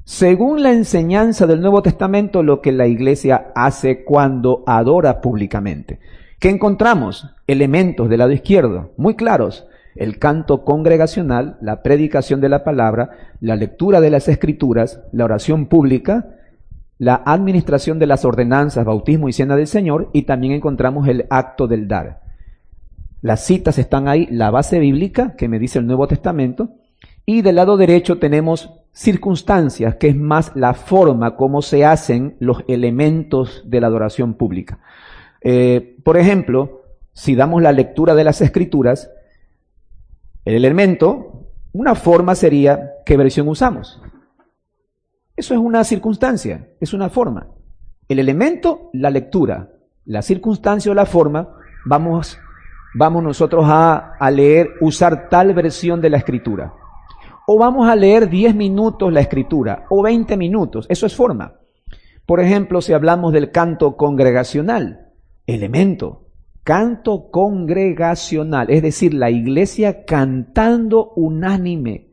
según la enseñanza del Nuevo Testamento, lo que la iglesia hace cuando adora públicamente. ¿Qué encontramos? Elementos del lado izquierdo, muy claros. El canto congregacional, la predicación de la palabra, la lectura de las escrituras, la oración pública, la administración de las ordenanzas, bautismo y cena del Señor, y también encontramos el acto del dar. Las citas están ahí, la base bíblica que me dice el Nuevo Testamento, y del lado derecho tenemos circunstancias, que es más la forma como se hacen los elementos de la adoración pública. Por ejemplo, si damos la lectura de las escrituras, el elemento, una forma sería ¿qué versión usamos? Eso es una circunstancia, es una forma. El elemento, la lectura. La circunstancia o la forma, vamos nosotros a leer, usar tal versión de la escritura. O vamos a leer 10 minutos la escritura, o 20 minutos, eso es forma. Por ejemplo, si hablamos del canto congregacional, elemento, canto congregacional, es decir, la iglesia cantando unánime.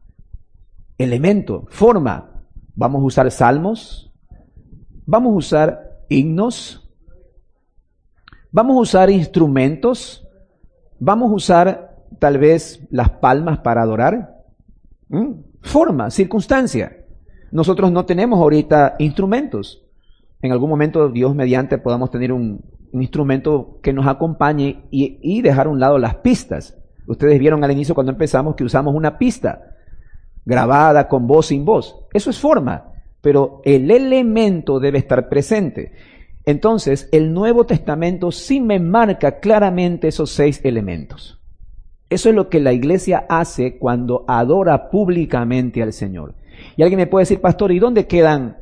Elemento, forma, vamos a usar salmos, vamos a usar himnos, vamos a usar instrumentos, vamos a usar tal vez las palmas para adorar. Forma, circunstancia. Nosotros no tenemos ahorita instrumentos. En algún momento, Dios mediante, podamos tener un instrumento que nos acompañe y dejar a un lado las pistas. Ustedes vieron al inicio cuando empezamos que usamos una pista grabada con voz, sin voz. Eso es forma, pero el elemento debe estar presente. Entonces, el Nuevo Testamento sí me marca claramente esos 6 elementos. Eso es lo que la iglesia hace cuando adora públicamente al Señor. Y alguien me puede decir, pastor, ¿y dónde quedan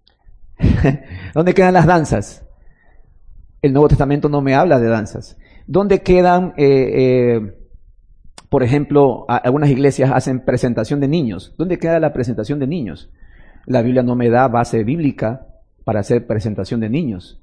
las danzas? El Nuevo Testamento no me habla de danzas. ¿Dónde quedan, por ejemplo, algunas iglesias hacen presentación de niños? ¿Dónde queda la presentación de niños? La Biblia no me da base bíblica para hacer presentación de niños.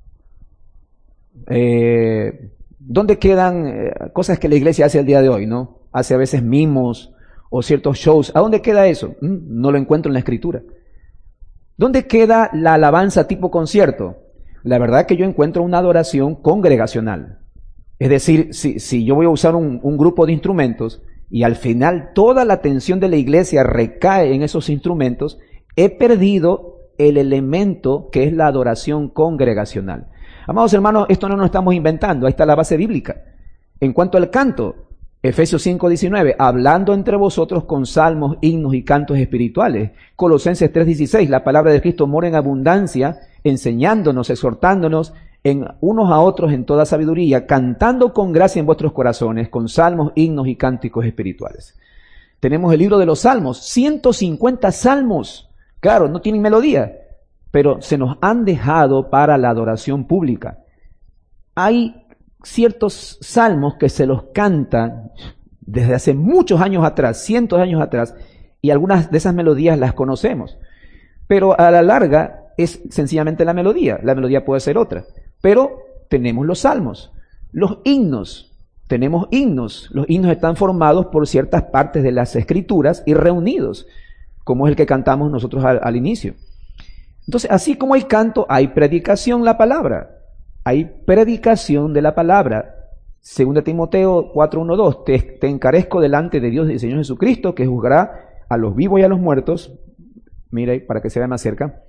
¿Dónde quedan cosas que la iglesia hace al día de hoy, no? Hace a veces mimos o ciertos shows. ¿A dónde queda eso? No lo encuentro en la Escritura. ¿Dónde queda la alabanza tipo concierto? La verdad que yo encuentro una adoración congregacional. Es decir, si yo voy a usar un grupo de instrumentos y al final toda la atención de la iglesia recae en esos instrumentos, he perdido el elemento que es la adoración congregacional. Amados hermanos, esto no nos estamos inventando, ahí está la base bíblica. En cuanto al canto, Efesios 5:19, hablando entre vosotros con salmos, himnos y cantos espirituales. Colosenses 3:16, la palabra de Cristo mora en abundancia, enseñándonos, exhortándonos en unos a otros en toda sabiduría, cantando con gracia en vuestros corazones, con salmos, himnos y cánticos espirituales. Tenemos el libro de los salmos, 150 salmos. Claro, no tienen melodía, pero se nos han dejado para la adoración pública. Hay ciertos salmos que se los cantan desde hace muchos años atrás, cientos de años atrás, y algunas de esas melodías las conocemos. Pero a la larga es sencillamente la melodía puede ser otra. Pero tenemos los salmos, los himnos, tenemos himnos. Los himnos están formados por ciertas partes de las escrituras y reunidos, como es el que cantamos nosotros al inicio. Entonces, así como hay canto, hay predicación la palabra. Hay predicación de la palabra. 2 Timoteo 4:1-2, te encarezco delante de Dios y del Señor Jesucristo, que juzgará a los vivos y a los muertos. Mira, para que se vea más cerca.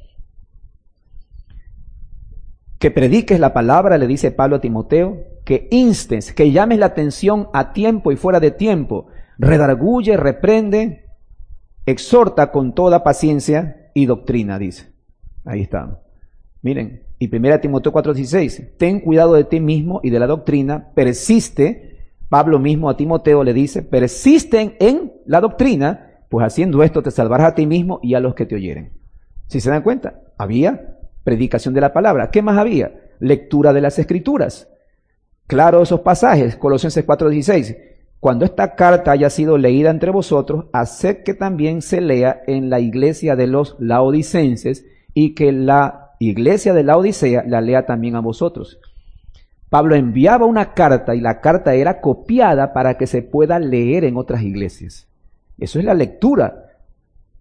Que prediques la palabra, le dice Pablo a Timoteo, que instes, que llames la atención a tiempo y fuera de tiempo, redarguye, reprende, exhorta con toda paciencia y doctrina, dice. Ahí está. Miren, y 1 Timoteo 4:16, ten cuidado de ti mismo y de la doctrina, persiste, Pablo mismo a Timoteo le dice, persisten en la doctrina, pues haciendo esto te salvarás a ti mismo y a los que te oyeren. ¿Sí se dan cuenta? Había predicación de la palabra. ¿Qué más había? Lectura de las escrituras. Claro, esos pasajes, Colosenses 4:16, cuando esta carta haya sido leída entre vosotros, haced que también se lea en la iglesia de los laodicenses y que la iglesia de la Odisea la lea también a vosotros. Pablo enviaba una carta y la carta era copiada para que se pueda leer en otras iglesias. Eso es la lectura.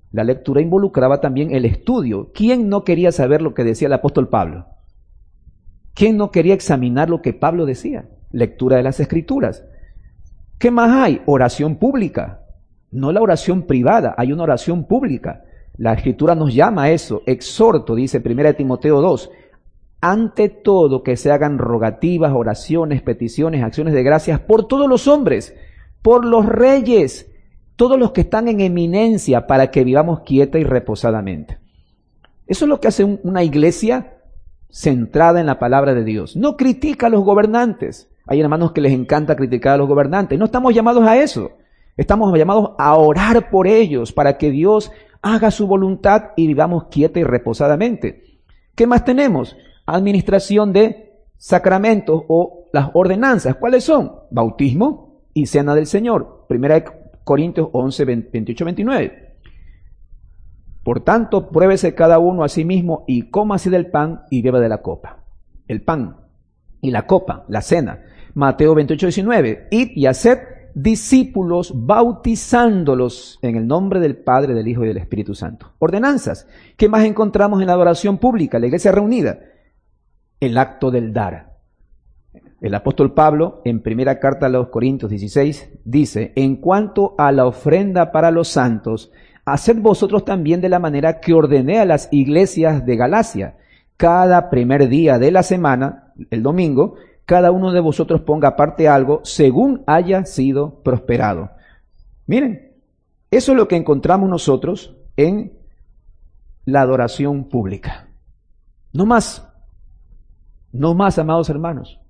La lectura involucraba también el estudio. ¿Quién no quería saber lo que decía el apóstol Pablo? ¿Quién no quería examinar lo que Pablo decía? Lectura de las Escrituras. ¿Qué más hay? Oración pública. No la oración privada, hay una oración pública. La Escritura nos llama a eso. Exhorto, dice 1 Timoteo 2. Ante todo que se hagan rogativas, oraciones, peticiones, acciones de gracias por todos los hombres, por los reyes, todos los que están en eminencia, para que vivamos quieta y reposadamente. Eso es lo que hace una iglesia centrada en la palabra de Dios. No critica a los gobernantes. Hay hermanos que les encanta criticar a los gobernantes. No estamos llamados a eso. Estamos llamados a orar por ellos para que Dios haga su voluntad y vivamos quieta y reposadamente. ¿Qué más tenemos? Administración de sacramentos o las ordenanzas. ¿Cuáles son? Bautismo y cena del Señor. 1 Corintios 11, 28, 29. Por tanto, pruébese cada uno a sí mismo y coma así del pan y beba de la copa. El pan y la copa, la cena. Mateo 28, 19. Id y haced discípulos bautizándolos en el nombre del Padre, del Hijo y del Espíritu Santo. Ordenanzas. ¿Qué más encontramos en la adoración pública, la iglesia reunida? El acto del dar. El apóstol Pablo, en primera carta a los Corintios 16, dice, en cuanto a la ofrenda para los santos, haced vosotros también de la manera que ordené a las iglesias de Galacia. Cada primer día de la semana, el domingo, cada uno de vosotros ponga aparte algo según haya sido prosperado. Miren, eso es lo que encontramos nosotros en la adoración pública. No más, amados hermanos.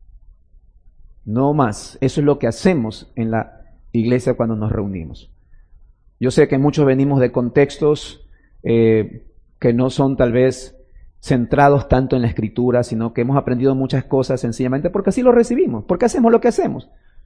No más. Eso es lo que hacemos en la iglesia cuando nos reunimos. Yo sé que muchos venimos de contextos que no son tal vez centrados tanto en la Escritura, sino que hemos aprendido muchas cosas sencillamente porque así lo recibimos, porque hacemos lo que hacemos.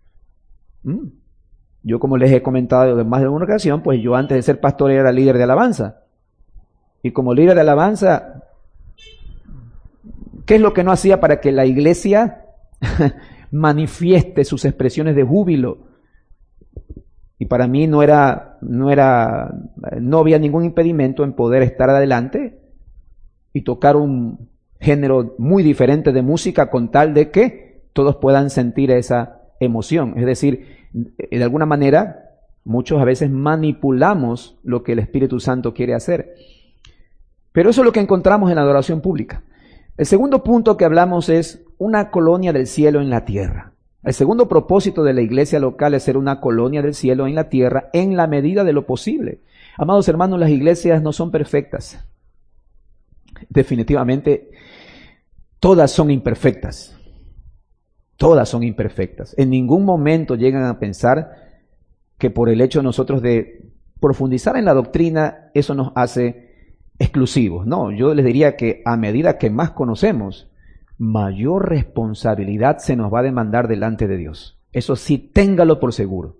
Yo, como les he comentado en más de una ocasión, pues yo antes de ser pastor era líder de alabanza. Y como líder de alabanza, ¿qué es lo que no hacía para que la iglesia manifieste sus expresiones de júbilo? Y para mí no había ningún impedimento en poder estar adelante y tocar un género muy diferente de música con tal de que todos puedan sentir esa emoción. Es decir, de alguna manera, muchos a veces manipulamos lo que el Espíritu Santo quiere hacer. Pero eso es lo que encontramos en la adoración pública. El segundo punto que hablamos es una colonia del cielo en la tierra. El segundo propósito de la iglesia local es ser una colonia del cielo en la tierra en la medida de lo posible. Amados hermanos, las iglesias no son perfectas. Definitivamente, todas son imperfectas. Todas son imperfectas. En ningún momento llegan a pensar que por el hecho nosotros de profundizar en la doctrina, eso nos hace exclusivos. No, yo les diría que a medida que más conocemos, mayor responsabilidad se nos va a demandar delante de Dios. Eso sí, téngalo por seguro.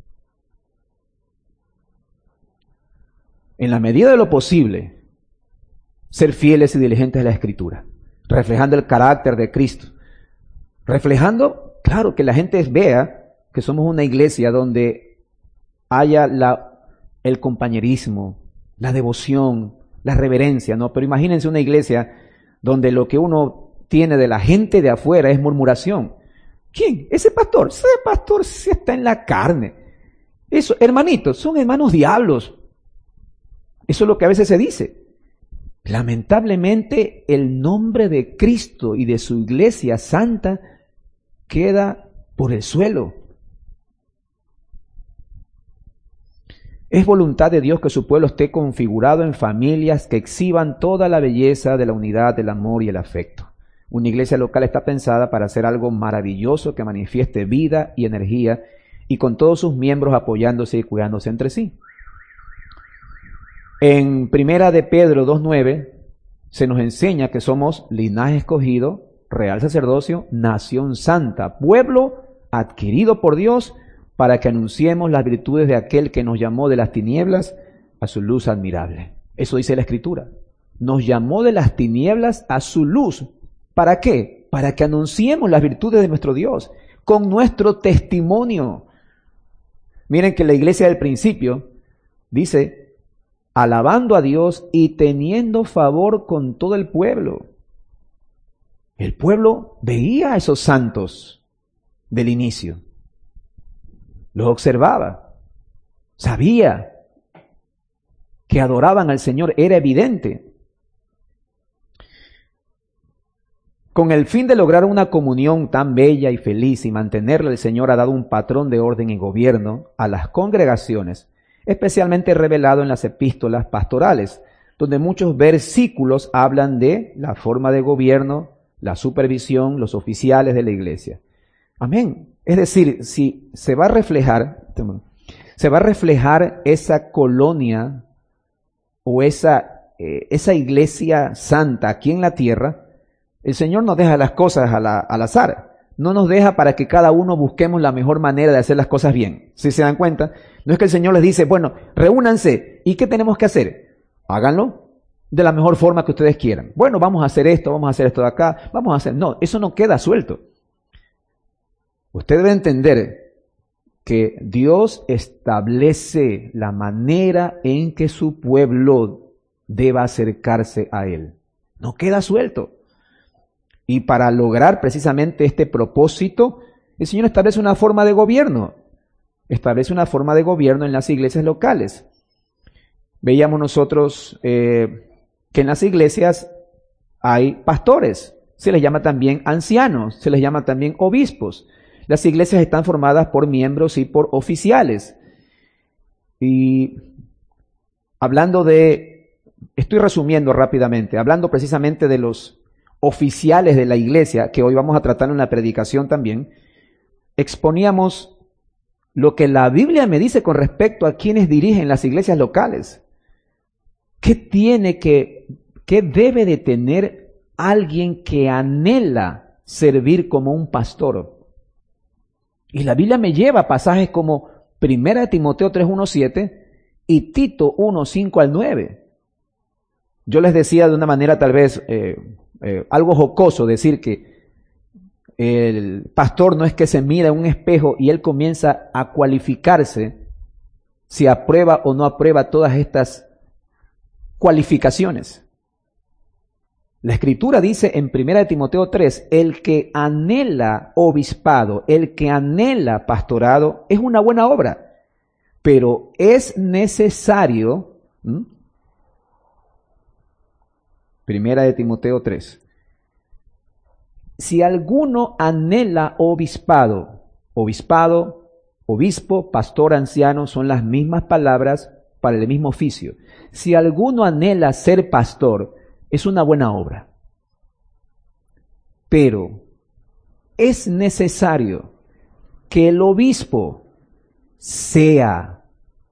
En la medida de lo posible, ser fieles y diligentes a la Escritura, reflejando el carácter de Cristo, reflejando, claro, que la gente vea que somos una iglesia donde haya el compañerismo, la devoción, la reverencia, ¿no? Pero imagínense una iglesia donde lo que uno tiene de la gente de afuera es murmuración. ¿Quién? Ese pastor sí está en la carne. Eso, hermanitos, son hermanos diablos. Eso es lo que a veces se dice. Lamentablemente, el nombre de Cristo y de su iglesia santa queda por el suelo. Es voluntad de Dios que su pueblo esté configurado en familias que exhiban toda la belleza de la unidad, del amor y el afecto. Una iglesia local está pensada para hacer algo maravilloso que manifieste vida y energía y con todos sus miembros apoyándose y cuidándose entre sí. En Primera de Pedro 2:9 se nos enseña que somos linaje escogido, real sacerdocio, nación santa, pueblo adquirido por Dios para que anunciemos las virtudes de aquel que nos llamó de las tinieblas a su luz admirable. Eso dice la Escritura. Nos llamó de las tinieblas a su luz. ¿Para qué? Para que anunciemos las virtudes de nuestro Dios con nuestro testimonio. Miren que la iglesia del principio dice alabando a Dios y teniendo favor con todo el pueblo. El pueblo veía a esos santos del inicio, los observaba, sabía que adoraban al Señor, era evidente. Con el fin de lograr una comunión tan bella y feliz y mantenerla, el Señor ha dado un patrón de orden y gobierno a las congregaciones, especialmente revelado en las epístolas pastorales, donde muchos versículos hablan de la forma de gobierno, la supervisión, los oficiales de la iglesia. Amén. Es decir, si se va a reflejar esa colonia o esa iglesia santa aquí en la tierra, el Señor nos deja las cosas al azar. No nos deja para que cada uno busquemos la mejor manera de hacer las cosas bien. Si se dan cuenta, no es que el Señor les dice, bueno, reúnanse. ¿Y qué tenemos que hacer? Háganlo de la mejor forma que ustedes quieran. Bueno, vamos a hacer esto de acá, vamos a hacer... No, eso no queda suelto. Usted debe entender que Dios establece la manera en que su pueblo deba acercarse a Él. No queda suelto. Y para lograr precisamente este propósito, el Señor establece una forma de gobierno. Establece una forma de gobierno en las iglesias locales. Veíamos nosotros que en las iglesias hay pastores. Se les llama también ancianos, se les llama también obispos. Las iglesias están formadas por miembros y por oficiales. Y estoy resumiendo rápidamente, hablando precisamente de los oficiales de la iglesia, que hoy vamos a tratar en la predicación también, exponíamos lo que la Biblia me dice con respecto a quienes dirigen las iglesias locales. ¿Qué debe de tener alguien que anhela servir como un pastor? Y la Biblia me lleva a pasajes como 1 Timoteo 3:1-7 y Tito 1:5-9. Yo les decía de una manera tal vez algo jocoso, decir que el pastor no es que se mira en un espejo y él comienza a cualificarse si aprueba o no aprueba todas estas cualificaciones. La Escritura dice en 1 Timoteo 3, el que anhela obispado, el que anhela pastorado, es una buena obra, pero es necesario... 1 Timoteo 3. Si alguno anhela obispado, obispo, pastor, anciano, son las mismas palabras para el mismo oficio. Si alguno anhela ser pastor, es una buena obra. Pero es necesario que el obispo sea.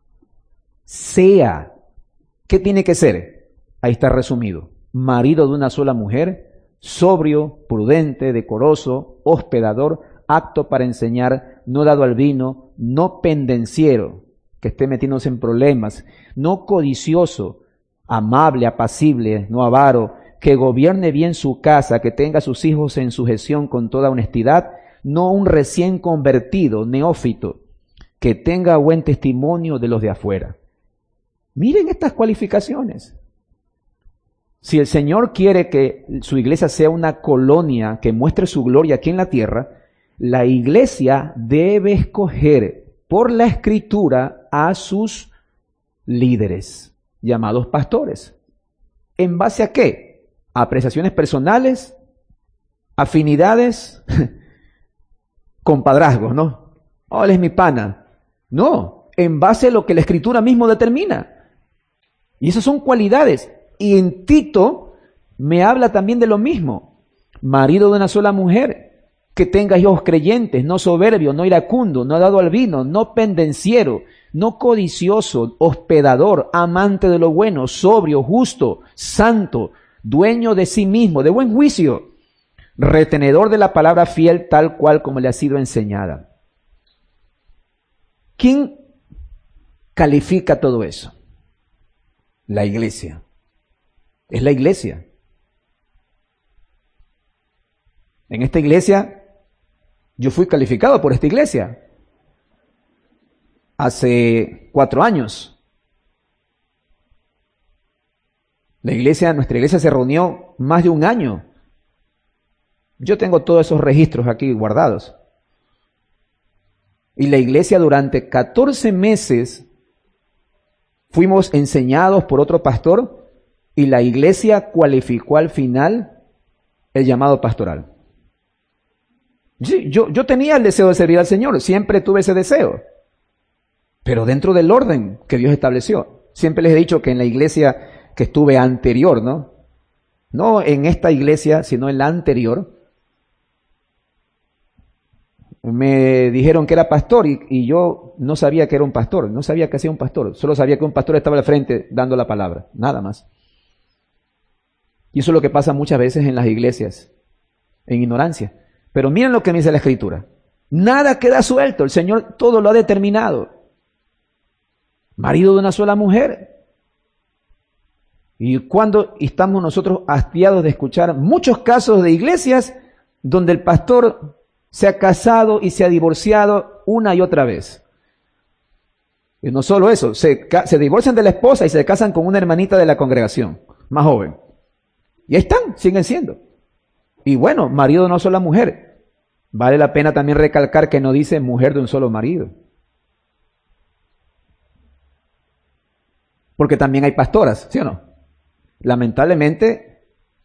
¿Qué tiene que ser? Ahí está resumido. Marido de una sola mujer, sobrio, prudente, decoroso, hospedador, apto para enseñar, no dado al vino, no pendenciero, que esté metiéndose en problemas, no codicioso, amable, apacible, no avaro, que gobierne bien su casa, que tenga a sus hijos en sujeción con toda honestidad, no un recién convertido, neófito, que tenga buen testimonio de los de afuera. Miren estas cualificaciones. Si el Señor quiere que su iglesia sea una colonia que muestre su gloria aquí en la tierra, la iglesia debe escoger por la Escritura a sus líderes, llamados pastores. ¿En base a qué? ¿Apreciaciones personales? ¿Afinidades? Compadrazgos, ¿no? Oh, él es mi pana. No, en base a lo que la Escritura mismo determina. Y esas son cualidades. Y en Tito me habla también de lo mismo. Marido de una sola mujer, que tenga hijos creyentes, no soberbio, no iracundo, no dado al vino, no pendenciero, no codicioso, hospedador, amante de lo bueno, sobrio, justo, santo, dueño de sí mismo, de buen juicio, retenedor de la palabra fiel tal cual como le ha sido enseñada. ¿Quién califica todo eso? La iglesia. Es la iglesia. En esta iglesia, yo fui calificado por esta iglesia hace 4 años. Nuestra iglesia se reunió más de un año. Yo tengo todos esos registros aquí guardados. Y la iglesia durante 14 meses fuimos enseñados por otro pastor y la iglesia cualificó al final el llamado pastoral. Sí, yo tenía el deseo de servir al Señor, siempre tuve ese deseo, pero dentro del orden que Dios estableció. Siempre les he dicho que en la iglesia que estuve anterior, no en esta iglesia, sino en la anterior, me dijeron que era pastor y yo no sabía que era un pastor, no sabía que hacía un pastor, solo sabía que un pastor estaba al frente dando la palabra, nada más. Y eso es lo que pasa muchas veces en las iglesias, en ignorancia. Pero miren lo que me dice la Escritura. Nada queda suelto, el Señor todo lo ha determinado. Marido de una sola mujer. Y cuando estamos nosotros hastiados de escuchar muchos casos de iglesias donde el pastor se ha casado y se ha divorciado una y otra vez. Y no solo eso, se divorcian de la esposa y se casan con una hermanita de la congregación, más joven. Y ahí están, siguen siendo. Y bueno, marido de una sola mujer. Vale la pena también recalcar que no dice mujer de un solo marido. Porque también hay pastoras, ¿sí o no? Lamentablemente,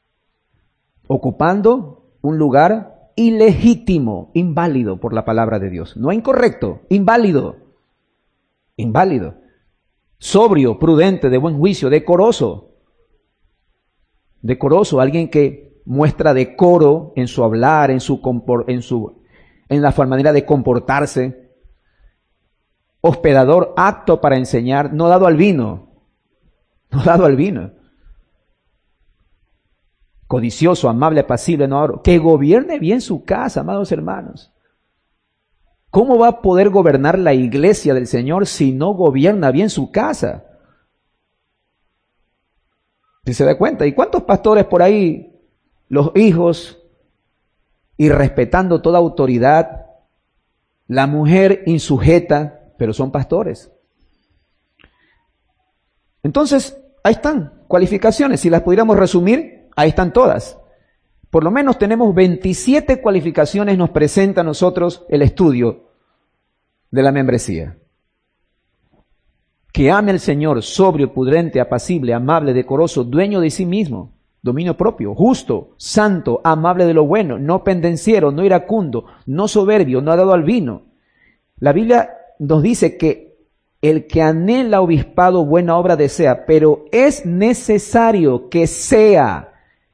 ocupando un lugar ilegítimo, inválido por la palabra de Dios. No incorrecto, inválido. Inválido. Sobrio, prudente, de buen juicio, decoroso. Decoroso, alguien que muestra decoro en su hablar, en la manera de comportarse. Hospedador, apto para enseñar, no dado al vino. No dado al vino. Codicioso, amable, apacible, no ahorro. Que gobierne bien su casa, amados hermanos. ¿Cómo va a poder gobernar la iglesia del Señor si no gobierna bien su casa? Si se da cuenta. ¿Y cuántos pastores por ahí, los hijos, irrespetando toda autoridad, la mujer insujeta, pero son pastores? Entonces, ahí están, cualificaciones. Si las pudiéramos resumir, ahí están todas. Por lo menos tenemos 27 cualificaciones, nos presenta a nosotros el estudio de la membresía. Que ame al Señor, sobrio, prudente, apacible, amable, decoroso, dueño de sí mismo, dominio propio, justo, santo, amable de lo bueno, no pendenciero, no iracundo, no soberbio, no dado al vino. La Biblia nos dice que el que anhela obispado buena obra desea, pero es necesario que sea.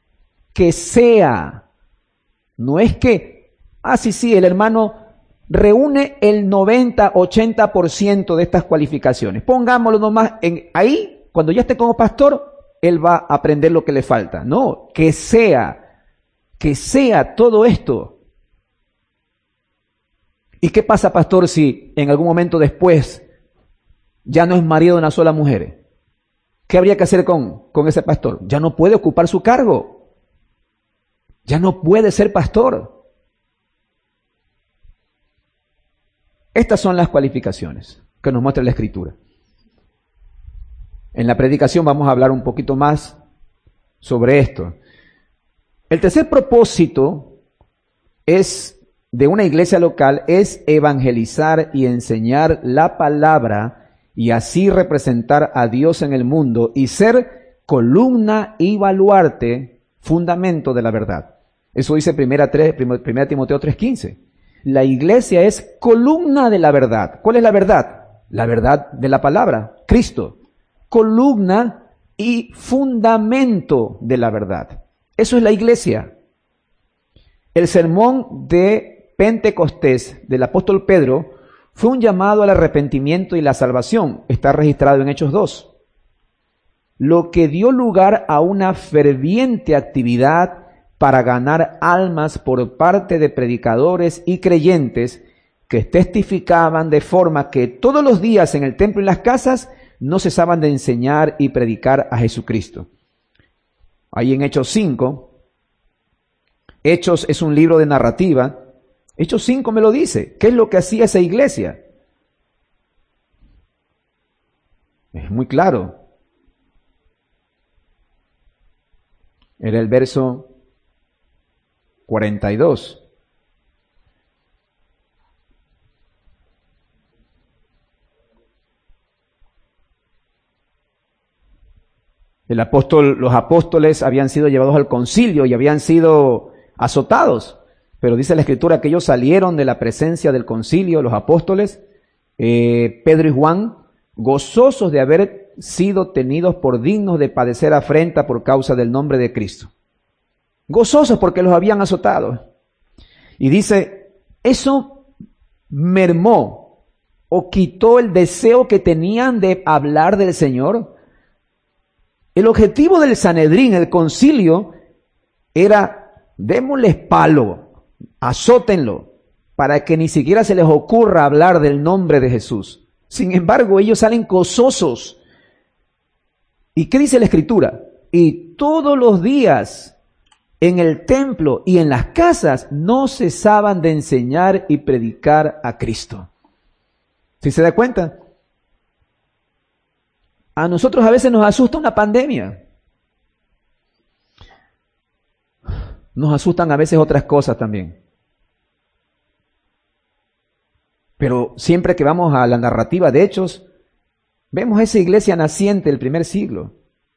No es que, sí, el hermano reúne el 90-80% de estas cualificaciones. Pongámoslo nomás ahí, cuando ya esté como pastor, él va a aprender lo que le falta. No, que sea todo esto. ¿Y qué pasa, pastor, si en algún momento después ya no es marido de una sola mujer? ¿Qué habría que hacer con ese pastor? Ya no puede ocupar su cargo. Ya no puede ser pastor. Estas son las cualificaciones que nos muestra la Escritura. En la predicación vamos a hablar un poquito más sobre esto. El tercer propósito de una iglesia local es evangelizar y enseñar la palabra y así representar a Dios en el mundo y ser columna y baluarte, fundamento de la verdad. Eso dice 1 Timoteo 3:15. La iglesia es columna de la verdad. ¿Cuál es la verdad? La verdad de la palabra, Cristo. Columna y fundamento de la verdad. Eso es la iglesia. El sermón de Pentecostés del apóstol Pedro fue un llamado al arrepentimiento y la salvación. Está registrado en Hechos 2. Lo que dio lugar a una ferviente actividad para ganar almas por parte de predicadores y creyentes que testificaban de forma que todos los días en el templo y en las casas no cesaban de enseñar y predicar a Jesucristo. Ahí en Hechos 5, Hechos es un libro de narrativa, Hechos 5 me lo dice. ¿Qué es lo que hacía esa iglesia? Es muy claro. Era el verso 42. Los apóstoles habían sido llevados al concilio y habían sido azotados, pero dice la Escritura que ellos salieron de la presencia del concilio, los apóstoles, Pedro y Juan, gozosos de haber sido tenidos por dignos de padecer afrenta por causa del nombre de Cristo. Gozosos porque los habían azotado. Y dice, eso mermó o quitó el deseo que tenían de hablar del Señor. El objetivo del Sanedrín, el concilio, era démosles palo, azótenlo, para que ni siquiera se les ocurra hablar del nombre de Jesús. Sin embargo, ellos salen gozosos. ¿Y qué dice la Escritura? Y todos los días en el templo y en las casas no cesaban de enseñar y predicar a Cristo. ¿Sí se da cuenta? A nosotros a veces nos asusta una pandemia. Nos asustan a veces otras cosas también. Pero siempre que vamos a la narrativa de Hechos, vemos esa iglesia naciente del primer siglo.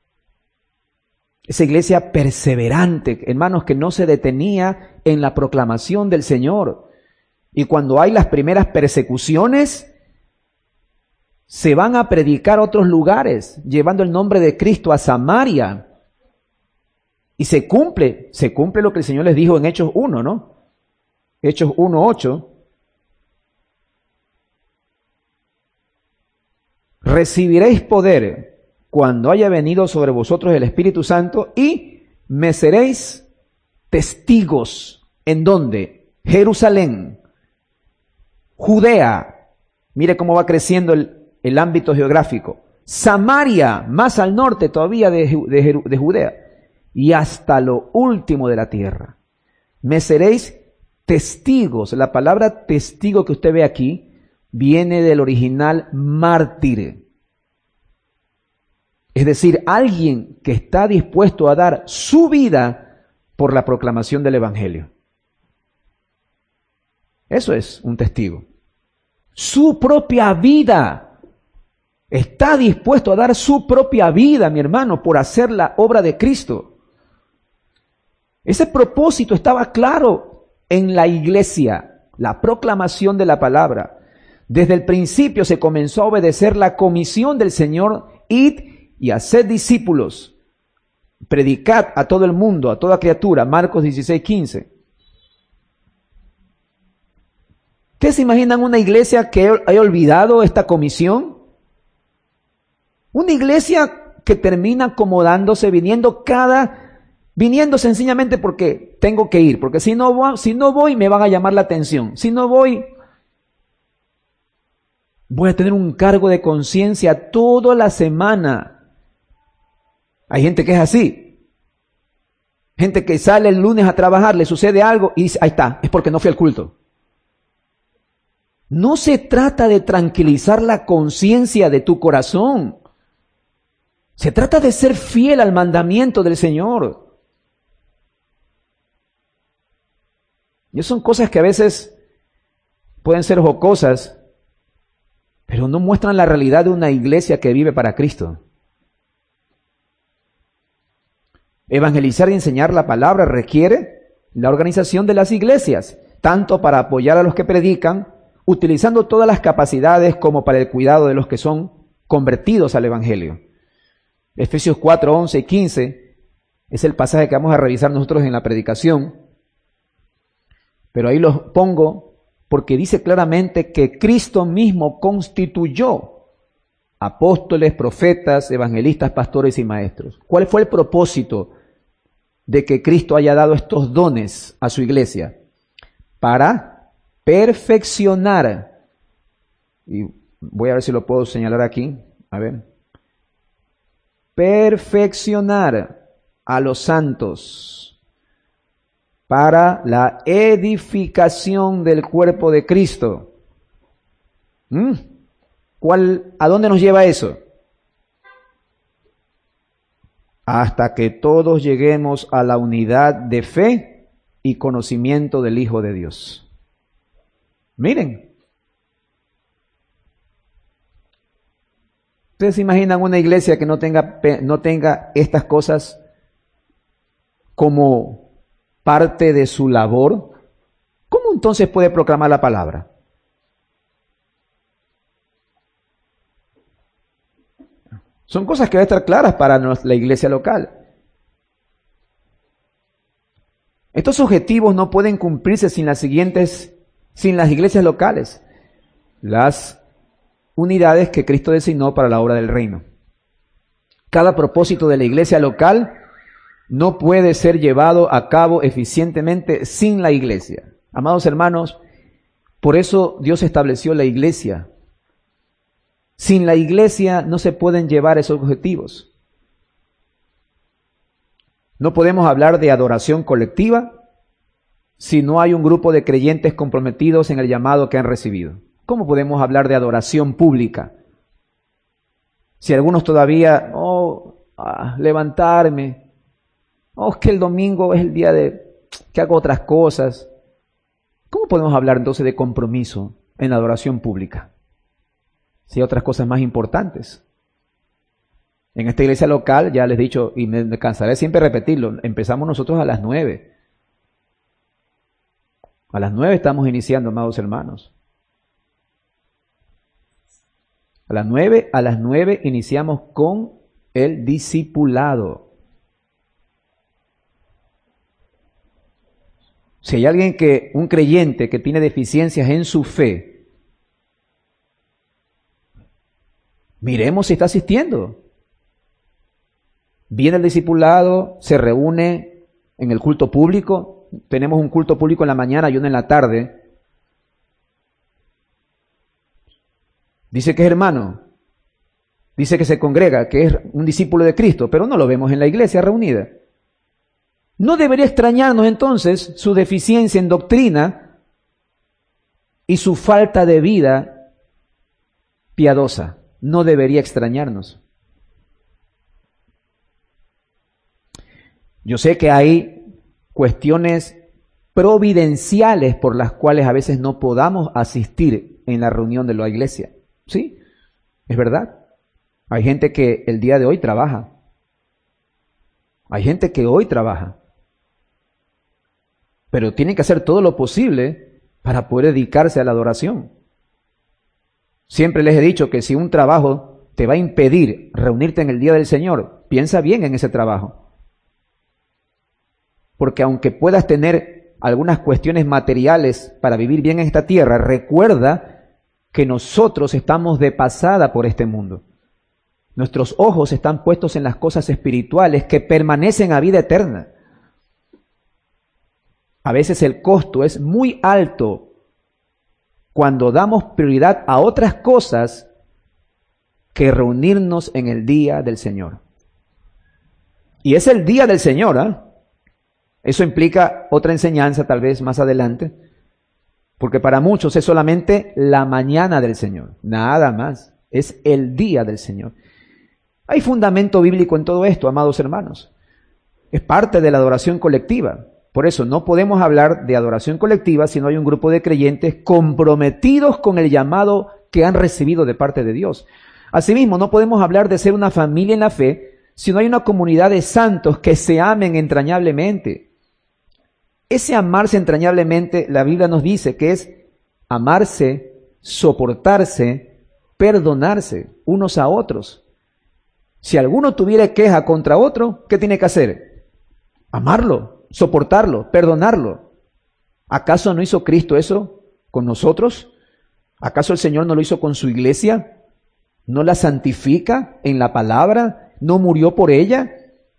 Esa iglesia perseverante, hermanos, que no se detenía en la proclamación del Señor. Y cuando hay las primeras persecuciones, se van a predicar a otros lugares, llevando el nombre de Cristo a Samaria. Y se cumple lo que el Señor les dijo en Hechos 1, ¿no? Hechos 1:8. Recibiréis poder cuando haya venido sobre vosotros el Espíritu Santo y me seréis testigos. ¿En dónde? Jerusalén, Judea. Mire cómo va creciendo el ámbito geográfico. Samaria, más al norte todavía de Judea, y hasta lo último de la tierra. Me seréis testigos. La palabra testigo que usted ve aquí viene del original mártir. Es decir, alguien que está dispuesto a dar su vida por la proclamación del Evangelio. Eso es un testigo. Su propia vida. Está dispuesto a dar su propia vida, mi hermano, por hacer la obra de Cristo. Ese propósito estaba claro en la iglesia, la proclamación de la palabra. Desde el principio se comenzó a obedecer la comisión del Señor, id y haced discípulos, predicad a todo el mundo, a toda criatura, Marcos 16:15. ¿Ustedes se imaginan una iglesia que haya olvidado esta comisión? Una iglesia que termina acomodándose, viniendo sencillamente porque tengo que ir, porque si no voy me van a llamar la atención. Si no voy a tener un cargo de conciencia toda la semana. Hay gente que es así. Gente que sale el lunes a trabajar, le sucede algo y dice, ahí está, es porque no fui al culto. No se trata de tranquilizar la conciencia de tu corazón. Se trata de ser fiel al mandamiento del Señor. Y son cosas que a veces pueden ser jocosas, pero no muestran la realidad de una iglesia que vive para Cristo. Evangelizar y enseñar la palabra requiere la organización de las iglesias, tanto para apoyar a los que predican, utilizando todas las capacidades como para el cuidado de los que son convertidos al Evangelio. Efesios 4, 11 y 15 es el pasaje que vamos a revisar nosotros en la predicación, pero ahí los pongo porque dice claramente que Cristo mismo constituyó apóstoles, profetas, evangelistas, pastores y maestros. ¿Cuál fue el propósito de que Cristo haya dado estos dones a su iglesia? Para perfeccionar, y voy a ver si lo puedo señalar aquí, a ver, perfeccionar a los santos para la edificación del cuerpo de Cristo. ¿A dónde nos lleva eso? hasta que todos lleguemos a la unidad de fe y conocimiento del Hijo de Dios. Miren, ¿ustedes se imaginan una iglesia que no tenga estas cosas como parte de su labor? ¿Cómo entonces puede proclamar la palabra? Son cosas que deben estar claras para la iglesia local. Estos objetivos no pueden cumplirse sin las iglesias locales, las unidades que Cristo designó para la obra del reino. Cada propósito de la iglesia local no puede ser llevado a cabo eficientemente sin la iglesia. Amados hermanos, por eso Dios estableció la iglesia. Sin la iglesia no se pueden llevar esos objetivos. No podemos hablar de adoración colectiva si no hay un grupo de creyentes comprometidos en el llamado que han recibido. ¿Cómo podemos hablar de adoración pública? Si algunos todavía, levantarme, es que el domingo es el día de que hago otras cosas. ¿Cómo podemos hablar entonces de compromiso en la adoración pública? Si hay otras cosas más importantes. En esta iglesia local, ya les he dicho, y me cansaré siempre de repetirlo, empezamos nosotros a las 9. A las 9 estamos iniciando, amados hermanos. A las 9 iniciamos con el discipulado. Si hay alguien un creyente que tiene deficiencias en su fe, miremos si está asistiendo. Viene el discipulado, se reúne en el culto público. Tenemos un culto público en la mañana y uno en la tarde. Dice que es hermano. Dice que se congrega, que es un discípulo de Cristo, pero no lo vemos en la iglesia reunida. No debería extrañarnos entonces su deficiencia en doctrina y su falta de vida piadosa. No debería extrañarnos. Yo sé que hay cuestiones providenciales por las cuales a veces no podamos asistir en la reunión de la iglesia. Sí, es verdad. Hay gente que el día de hoy trabaja. Hay gente que hoy trabaja. Pero tienen que hacer todo lo posible para poder dedicarse a la adoración. Siempre les he dicho que si un trabajo te va a impedir reunirte en el día del Señor, piensa bien en ese trabajo. Porque aunque puedas tener algunas cuestiones materiales para vivir bien en esta tierra, recuerda que nosotros estamos de pasada por este mundo. Nuestros ojos están puestos en las cosas espirituales que permanecen a vida eterna. A veces el costo es muy alto cuando damos prioridad a otras cosas que reunirnos en el día del Señor. Y es el día del Señor, ¿eh? Eso implica otra enseñanza tal vez más adelante, porque para muchos es solamente la mañana del Señor, nada más, es el día del Señor. Hay fundamento bíblico en todo esto, amados hermanos. Es parte de la adoración colectiva. Por eso no podemos hablar de adoración colectiva si no hay un grupo de creyentes comprometidos con el llamado que han recibido de parte de Dios. Asimismo, no podemos hablar de ser una familia en la fe si no hay una comunidad de santos que se amen entrañablemente. Ese amarse entrañablemente, la Biblia nos dice que es amarse, soportarse, perdonarse unos a otros. Si alguno tuviera queja contra otro, ¿qué tiene que hacer? Amarlo, soportarlo, perdonarlo. ¿Acaso no hizo Cristo eso con nosotros? ¿Acaso el Señor no lo hizo con su iglesia? ¿No la santifica en la palabra? ¿No murió por ella?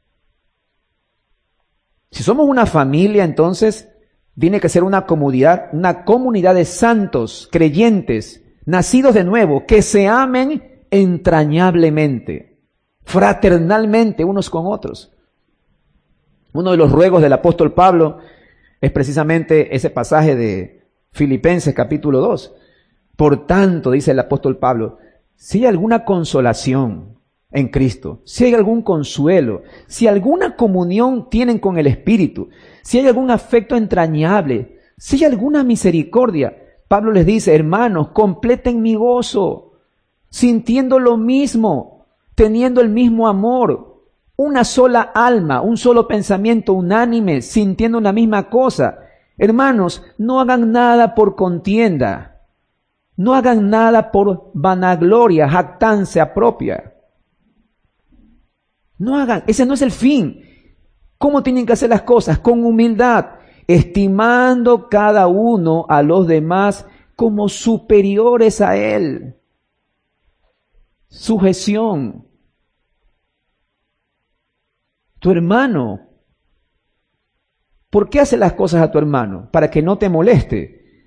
Si somos una familia, entonces tiene que ser una comunidad de santos, creyentes, nacidos de nuevo, que se amen entrañablemente, fraternalmente unos con otros. Uno de los ruegos del apóstol Pablo es precisamente ese pasaje de Filipenses capítulo 2. Por tanto, dice el apóstol Pablo, si hay alguna consolación, en Cristo, si hay algún consuelo, si alguna comunión tienen con el Espíritu, si hay algún afecto entrañable, si hay alguna misericordia, Pablo les dice, hermanos, completen mi gozo, sintiendo lo mismo, teniendo el mismo amor, una sola alma, un solo pensamiento unánime, sintiendo una misma cosa. Hermanos, no hagan nada por contienda, no hagan nada por vanagloria, jactancia propia. No hagan, ese no es el fin. ¿Cómo tienen que hacer las cosas? Con humildad, estimando cada uno a los demás como superiores a él. Sujeción. Tu hermano, ¿por qué hace las cosas a tu hermano? Para que no te moleste.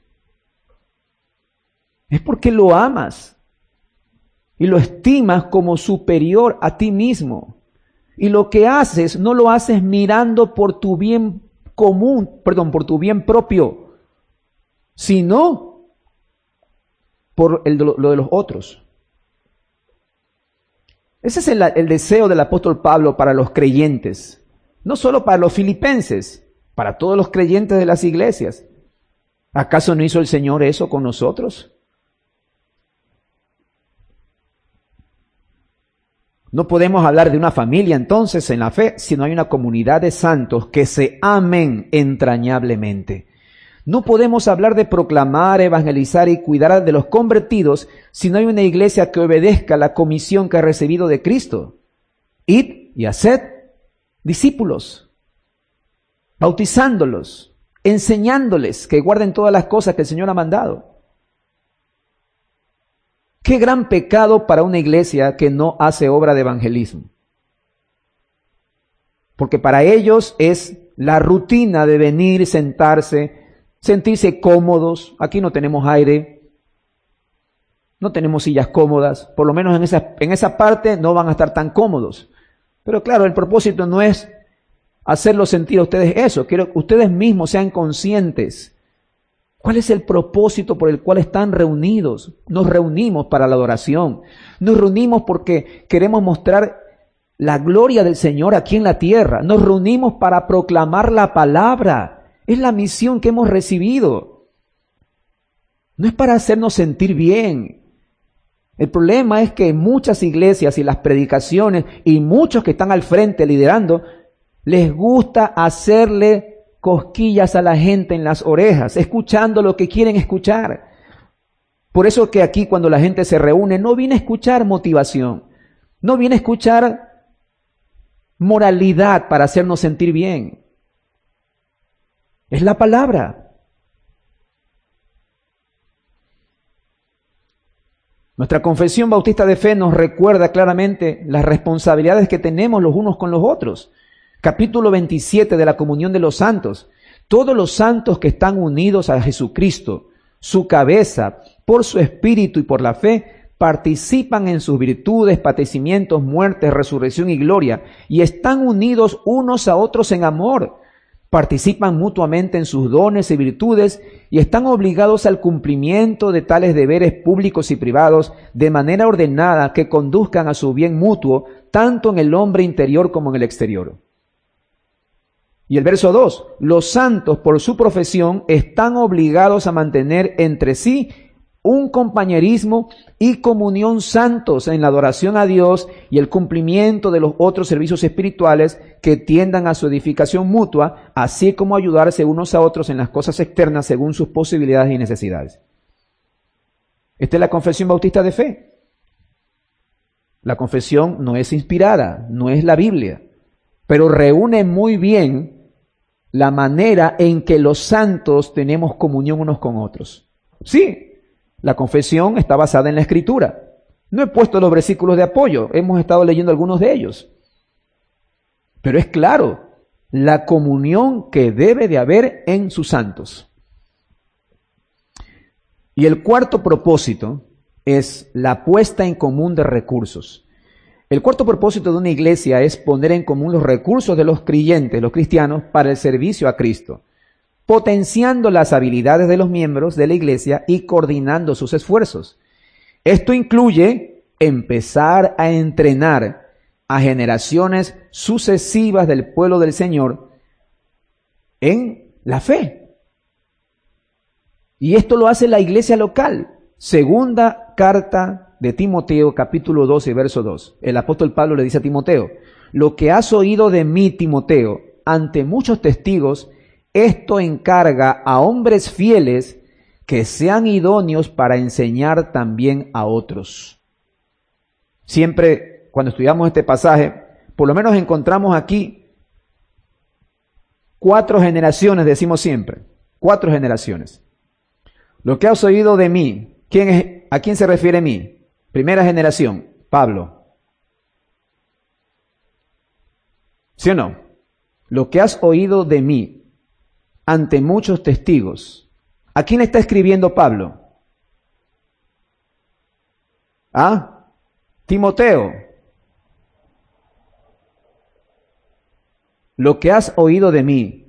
Es porque lo amas y lo estimas como superior a ti mismo. Y lo que haces, no lo haces mirando por tu bien común, por tu bien propio, sino por lo de los otros. Ese es el deseo del apóstol Pablo para los creyentes, no solo para los filipenses, para todos los creyentes de las iglesias. ¿Acaso no hizo el Señor eso con nosotros? No podemos hablar de una familia entonces en la fe si no hay una comunidad de santos que se amen entrañablemente. No podemos hablar de proclamar, evangelizar y cuidar de los convertidos si no hay una iglesia que obedezca la comisión que ha recibido de Cristo. Id y haced discípulos, bautizándolos, enseñándoles que guarden todas las cosas que el Señor ha mandado. Qué gran pecado para una iglesia que no hace obra de evangelismo. Porque para ellos es la rutina de venir, sentarse, sentirse cómodos. Aquí no tenemos aire, no tenemos sillas cómodas, por lo menos en esa parte no van a estar tan cómodos. Pero claro, el propósito no es hacerlos sentir a ustedes eso, quiero que ustedes mismos sean conscientes. ¿Cuál es el propósito por el cual están reunidos? Nos reunimos para la adoración. Nos reunimos porque queremos mostrar la gloria del Señor aquí en la tierra. Nos reunimos para proclamar la palabra. Es la misión que hemos recibido. No es para hacernos sentir bien. El problema es que en muchas iglesias y las predicaciones y muchos que están al frente liderando, les gusta hacerle cosquillas a la gente en las orejas, escuchando lo que quieren escuchar. Por eso que aquí cuando la gente se reúne, no viene a escuchar motivación, no viene a escuchar moralidad para hacernos sentir bien. Es la palabra. Nuestra confesión bautista de fe nos recuerda claramente las responsabilidades que tenemos los unos con los otros. Capítulo 27 de la comunión de los santos. Todos los santos que están unidos a Jesucristo, su cabeza, por su espíritu y por la fe, participan en sus virtudes, padecimientos, muertes, resurrección y gloria, y están unidos unos a otros en amor. Participan mutuamente en sus dones y virtudes y están obligados al cumplimiento de tales deberes públicos y privados de manera ordenada que conduzcan a su bien mutuo, tanto en el hombre interior como en el exterior. Y el verso 2, los santos por su profesión están obligados a mantener entre sí un compañerismo y comunión santos en la adoración a Dios y el cumplimiento de los otros servicios espirituales que tiendan a su edificación mutua, así como ayudarse unos a otros en las cosas externas según sus posibilidades y necesidades. Esta es la confesión bautista de fe. La confesión no es inspirada, no es la Biblia, pero reúne muy bien la manera en que los santos tenemos comunión unos con otros. Sí, la confesión está basada en la Escritura. No he puesto los versículos de apoyo, hemos estado leyendo algunos de ellos. Pero es claro, la comunión que debe de haber en sus santos. Y el cuarto propósito es la puesta en común de recursos. El cuarto propósito de una iglesia es poner en común los recursos de los creyentes, los cristianos, para el servicio a Cristo, potenciando las habilidades de los miembros de la iglesia y coordinando sus esfuerzos. Esto incluye empezar a entrenar a generaciones sucesivas del pueblo del Señor en la fe. Y esto lo hace la iglesia local. Segunda carta de Timoteo, capítulo 12, verso 2. El apóstol Pablo le dice a Timoteo: lo que has oído de mí, Timoteo, ante muchos testigos, esto encarga a hombres fieles que sean idóneos para enseñar también a otros. Siempre, cuando estudiamos este pasaje, por lo menos encontramos aquí 4 generaciones, decimos siempre, 4 generaciones. Lo que has oído de mí, ¿a quién se refiere mí? Primera generación, Pablo. ¿Sí o no? Lo que has oído de mí ante muchos testigos. ¿A quién está escribiendo Pablo? ¿A Timoteo? Lo que has oído de mí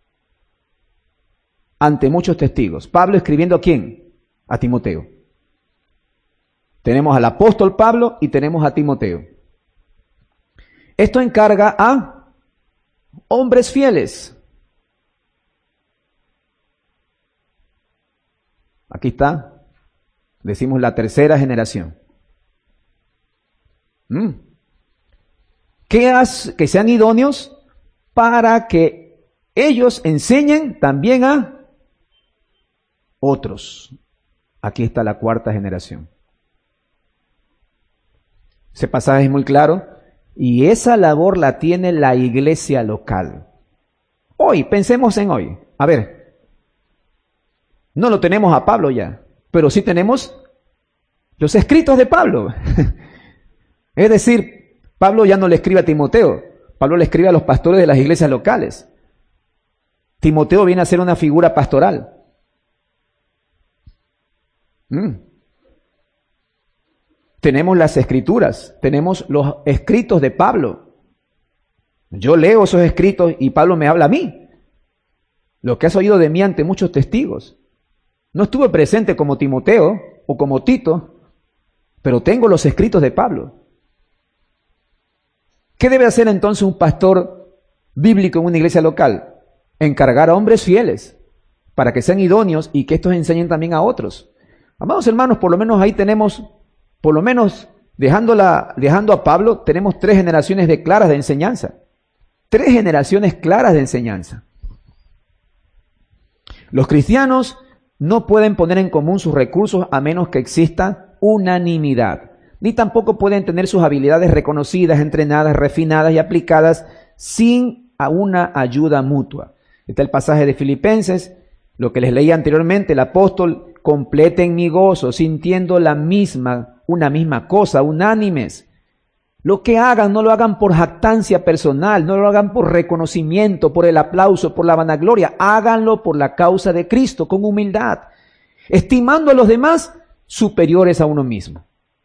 ante muchos testigos. Pablo escribiendo ¿a quién? A Timoteo. Tenemos al apóstol Pablo y tenemos a Timoteo. Esto encarga a hombres fieles. Aquí está, decimos la tercera generación. Que sean idóneos para que ellos enseñen también a otros. Aquí está la cuarta generación. Ese pasaje es muy claro y esa labor la tiene la iglesia local. Hoy, pensemos en hoy. A ver. No lo tenemos a Pablo ya, pero sí tenemos los escritos de Pablo. Es decir, Pablo ya no le escribe a Timoteo, Pablo le escribe a los pastores de las iglesias locales. Timoteo viene a ser una figura pastoral. Tenemos las escrituras, tenemos los escritos de Pablo. Yo leo esos escritos y Pablo me habla a mí. Lo que has oído de mí ante muchos testigos. No estuve presente como Timoteo o como Tito, pero tengo los escritos de Pablo. ¿Qué debe hacer entonces un pastor bíblico en una iglesia local? Encargar a hombres fieles para que sean idóneos y que estos enseñen también a otros. Amados hermanos, por lo menos ahí tenemos, por lo menos dejando a Pablo, tenemos 3 generaciones claras de enseñanza. 3 generaciones claras de enseñanza. Los cristianos no pueden poner en común sus recursos a menos que exista unanimidad, ni tampoco pueden tener sus habilidades reconocidas, entrenadas, refinadas y aplicadas sin una ayuda mutua. Está el pasaje de Filipenses, lo que les leí anteriormente, el apóstol: completen mi gozo, sintiendo una misma cosa, unánimes. Lo que hagan, no lo hagan por jactancia personal, no lo hagan por reconocimiento, por el aplauso, por la vanagloria. Háganlo por la causa de Cristo, con humildad, estimando a los demás superiores a uno mismo.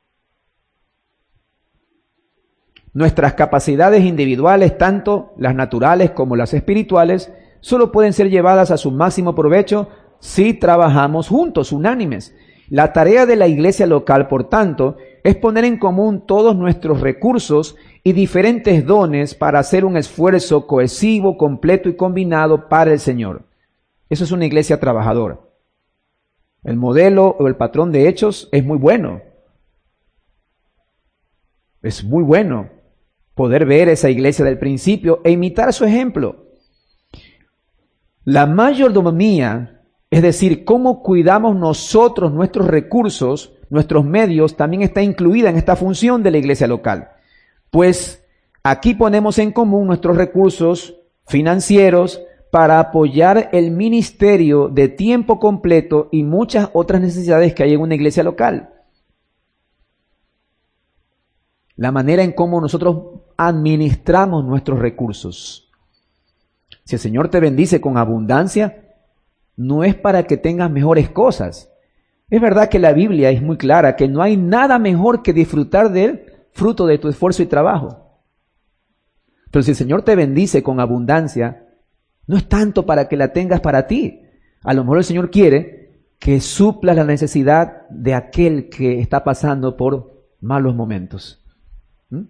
Nuestras capacidades individuales, tanto las naturales como las espirituales, solo pueden ser llevadas a su máximo provecho si trabajamos juntos, unánimes. La tarea de la iglesia local, por tanto, es poner en común todos nuestros recursos y diferentes dones para hacer un esfuerzo cohesivo, completo y combinado para el Señor. Eso es una iglesia trabajadora. El modelo o el patrón de Hechos es muy bueno. Es muy bueno poder ver esa iglesia del principio e imitar su ejemplo. La mayordomía, es decir, cómo cuidamos nosotros nuestros recursos, nuestros medios, también está incluida en esta función de la iglesia local. Pues aquí ponemos en común nuestros recursos financieros para apoyar el ministerio de tiempo completo y muchas otras necesidades que hay en una iglesia local. La manera en cómo nosotros administramos nuestros recursos. Si el Señor te bendice con abundancia, no es para que tengas mejores cosas. Es verdad que la Biblia es muy clara, que no hay nada mejor que disfrutar del fruto de tu esfuerzo y trabajo. Pero si el Señor te bendice con abundancia, no es tanto para que la tengas para ti. A lo mejor el Señor quiere que suplas la necesidad de aquel que está pasando por malos momentos. ¿Mm?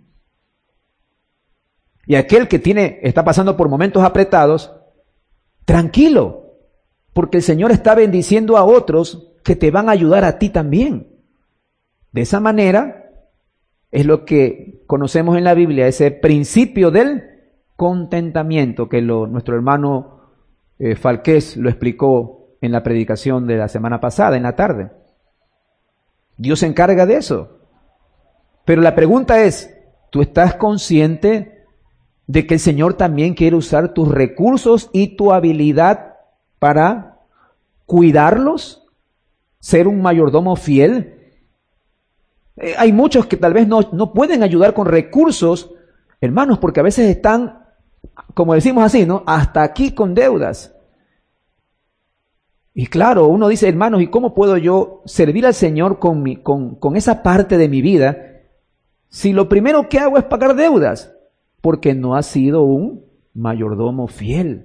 Y aquel que está pasando por momentos apretados, tranquilo, porque el Señor está bendiciendo a otros que te van a ayudar a ti también. De esa manera es lo que conocemos en la Biblia, ese principio del contentamiento que nuestro hermano Falqués lo explicó en la predicación de la semana pasada, en la tarde. Dios se encarga de eso. Pero la pregunta es, ¿tú estás consciente de que el Señor también quiere usar tus recursos y tu habilidad para cuidarlos? ¿Ser un mayordomo fiel? Hay muchos que tal vez no pueden ayudar con recursos, hermanos, porque a veces están, como decimos así, ¿no? Hasta aquí con deudas. Y claro, uno dice, hermanos, ¿y cómo puedo yo servir al Señor con esa parte de mi vida si lo primero que hago es pagar deudas? Porque no has sido un mayordomo fiel.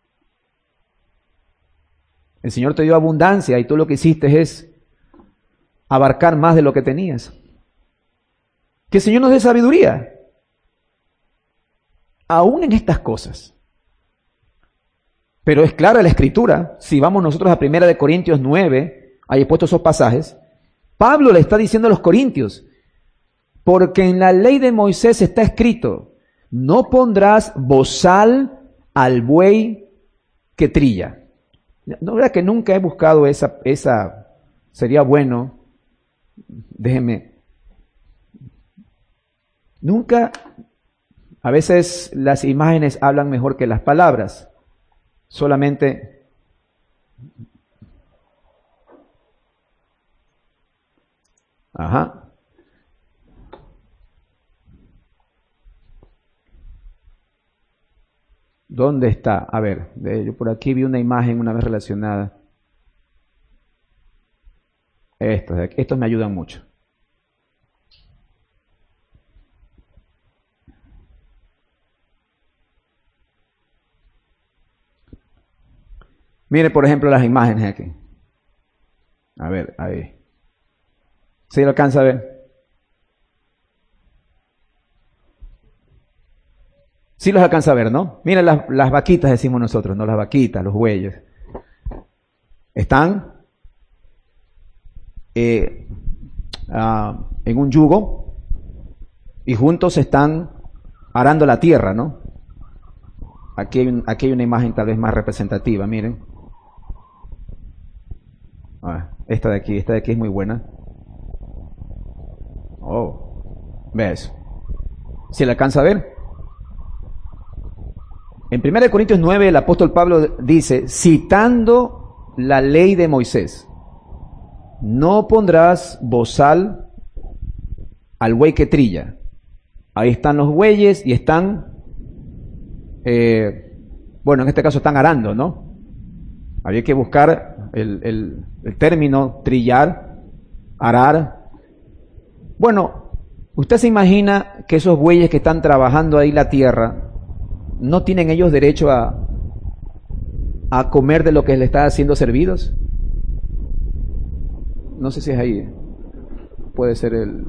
El Señor te dio abundancia y tú lo que hiciste es abarcar más de lo que tenías. Que el Señor nos dé sabiduría, aún en estas cosas. Pero es clara la Escritura, si vamos nosotros a 1 Corintios 9, ahí puesto esos pasajes, Pablo le está diciendo a los corintios, porque en la ley de Moisés está escrito, no pondrás bozal al buey que trilla. No, verdad que nunca he buscado esa, sería bueno, déjenme, nunca, a veces las imágenes hablan mejor que las palabras. Solamente ¿dónde está? A ver, yo por aquí vi una imagen una vez relacionada. Estos me ayudan mucho. Mire, por ejemplo, las imágenes aquí. A ver, ahí. ¿Sí lo alcanza a ver? Sí los alcanza a ver, ¿no? Miren las vaquitas, decimos nosotros, ¿no? Las vaquitas, los bueyes. Están en un yugo y juntos están arando la tierra, ¿no? Aquí hay una imagen tal vez más representativa, miren. Esta de aquí es muy buena. Oh, ¿ves? ¿Se la alcanza a ver? En 1 Corintios 9 el apóstol Pablo dice, citando la ley de Moisés, no pondrás bozal al buey que trilla. Ahí están los bueyes y están, bueno, en este caso están arando, ¿no? Había que buscar el término trillar, arar. Bueno, usted se imagina que esos bueyes que están trabajando ahí la tierra, ¿no tienen ellos derecho a comer de lo que les está siendo servidos? No sé si es ahí. Puede ser el...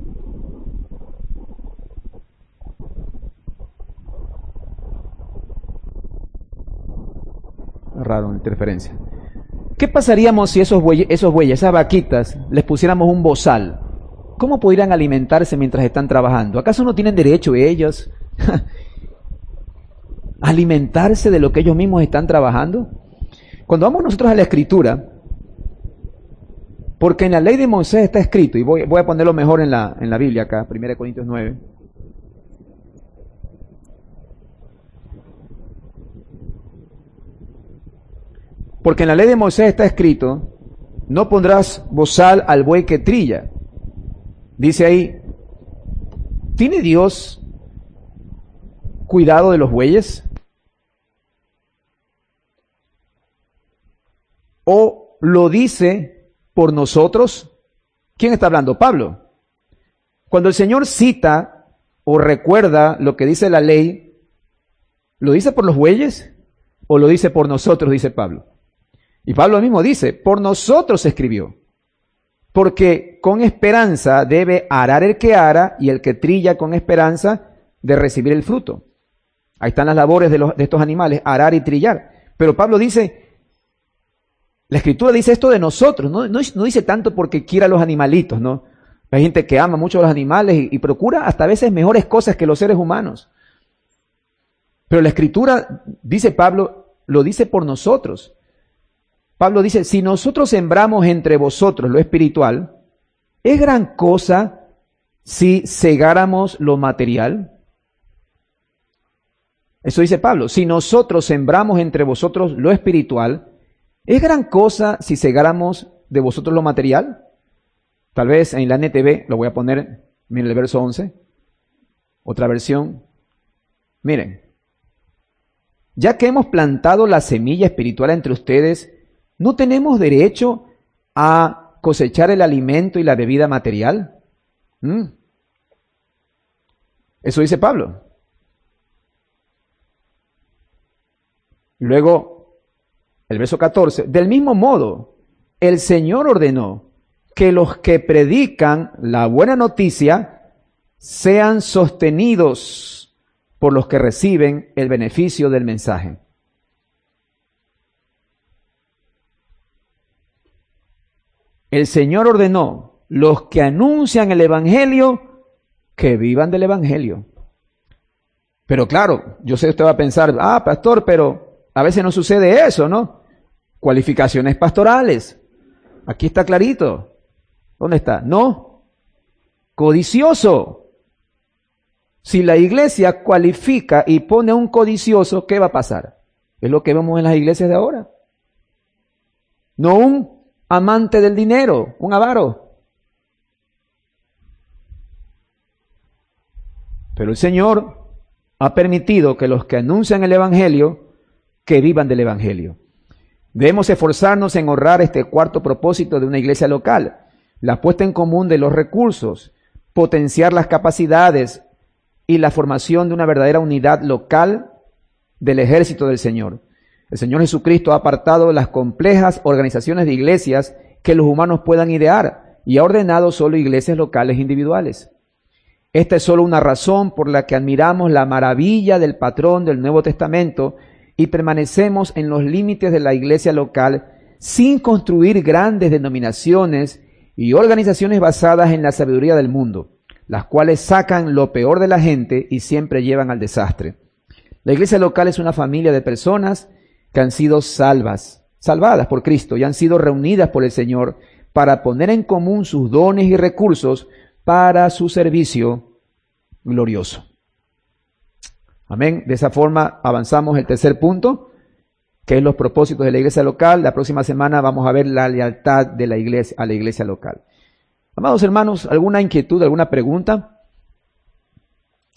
Raro, interferencia. ¿Qué pasaríamos si esos bueyes, esas vaquitas, les pusiéramos un bozal? ¿Cómo podrían alimentarse mientras están trabajando? ¿Acaso no tienen derecho ellos a alimentarse de lo que ellos mismos están trabajando? Cuando vamos nosotros a la Escritura, porque en la ley de Moisés está escrito, y voy a ponerlo mejor en la Biblia acá, 1 Corintios 9. Porque en la ley de Moisés está escrito, no pondrás bozal al buey que trilla. Dice ahí, ¿tiene Dios cuidado de los bueyes? ¿O lo dice por nosotros? ¿Quién está hablando? Pablo. Cuando el Señor cita o recuerda lo que dice la ley, ¿lo dice por los bueyes o lo dice por nosotros? Dice Pablo. Y Pablo mismo dice, por nosotros escribió. Porque con esperanza debe arar el que ara y el que trilla con esperanza de recibir el fruto. Ahí están las labores de estos animales, arar y trillar. Pero Pablo dice, la Escritura dice esto de nosotros, no dice tanto porque quiera a los animalitos, ¿no? Hay gente que ama mucho a los animales y procura hasta a veces mejores cosas que los seres humanos. Pero la Escritura, dice Pablo, lo dice por nosotros. Pablo dice, si nosotros sembramos entre vosotros lo espiritual, ¿es gran cosa si segáramos lo material? Eso dice Pablo, si nosotros sembramos entre vosotros lo espiritual, ¿es gran cosa si segáramos de vosotros lo material? Tal vez en la NTV, lo voy a poner, miren el verso 11, otra versión. Miren, ya que hemos plantado la semilla espiritual entre ustedes, ¿no tenemos derecho a cosechar el alimento y la bebida material? Eso dice Pablo. Luego, el verso 14, del mismo modo, el Señor ordenó que los que predican la buena noticia sean sostenidos por los que reciben el beneficio del mensaje. El Señor ordenó los que anuncian el Evangelio que vivan del Evangelio. Pero claro, yo sé que usted va a pensar, pastor, pero a veces no sucede eso, ¿no? Cualificaciones pastorales. Aquí está clarito. ¿Dónde está? No. Codicioso. Si la iglesia cualifica y pone a un codicioso, ¿qué va a pasar? Es lo que vemos en las iglesias de ahora. No un amante del dinero, un avaro. Pero el Señor ha permitido que los que anuncian el Evangelio, que vivan del Evangelio. Debemos esforzarnos en honrar este cuarto propósito de una iglesia local, la puesta en común de los recursos, potenciar las capacidades y la formación de una verdadera unidad local del ejército del Señor. El Señor Jesucristo ha apartado las complejas organizaciones de iglesias que los humanos puedan idear y ha ordenado solo iglesias locales individuales. Esta es solo una razón por la que admiramos la maravilla del patrón del Nuevo Testamento y permanecemos en los límites de la iglesia local sin construir grandes denominaciones y organizaciones basadas en la sabiduría del mundo, las cuales sacan lo peor de la gente y siempre llevan al desastre. La iglesia local es una familia de personas que han sido salvadas por Cristo y han sido reunidas por el Señor para poner en común sus dones y recursos para su servicio glorioso. Amén. De esa forma avanzamos el tercer punto, que es los propósitos de la iglesia local. La próxima semana vamos a ver la lealtad de la iglesia a la iglesia local. Amados hermanos, ¿alguna inquietud, alguna pregunta?